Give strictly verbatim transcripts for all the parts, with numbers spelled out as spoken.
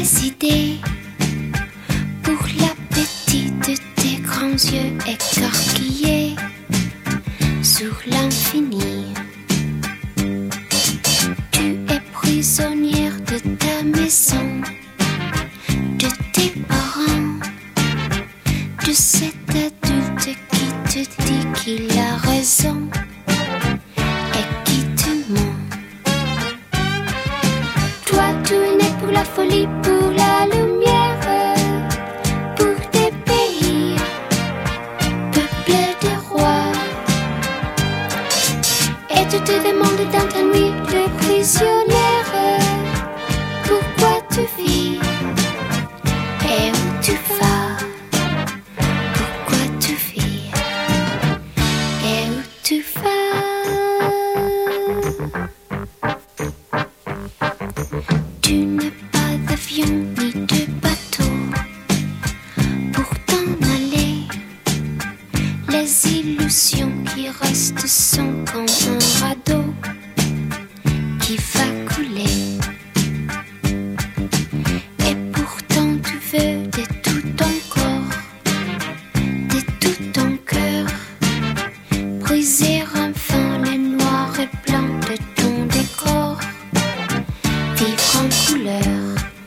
des idées pour l'appétit de tes grands yeux écarquillés sur l'infini. Tu es prisonnière de ta maison, de tes parents, de cet adulte qui te dit qu'il a raison et qui te ment. Toi, tu es né pour la folie, pour la lumière, pour des pays peuplés de rois. Et tu te demandes dans ta nuit de prisonnière pourquoi tu vis et où tu vas. Pourquoi tu vis et où tu vas. Tu n'as pas d'avion ni de bateau pour t'en aller. Les illusions qui restent sont comme un radeau qui va couler. Et pourtant tu veux de tout ton corps, de tout ton cœur, briser enfin le noir et blanc de ton décor, vivre en couleur.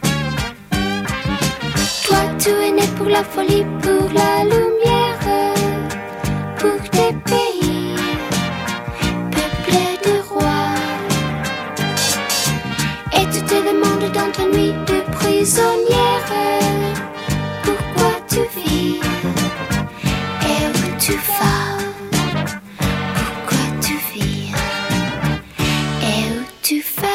Toi tu es né pour la folie, pour la lumière, pour des pays peuplés de rois. Et tu te demandes dans ta nuit de prisonnière pourquoi tu vis et où tu vas. Pourquoi tu vis et où tu vas.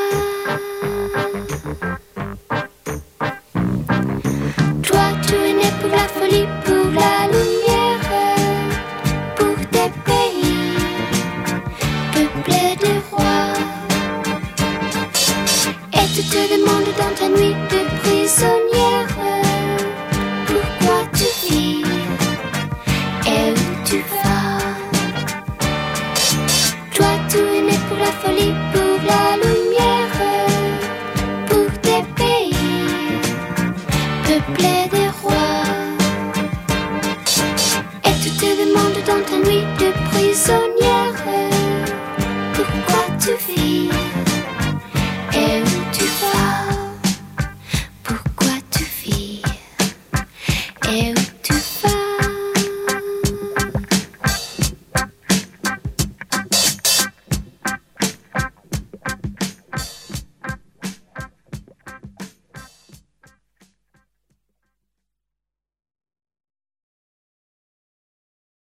Toi tu es né pour la folie, pour la lumière, pour des pays peuplés de rois. Et tu te demandes dans ta nuit de prisonnière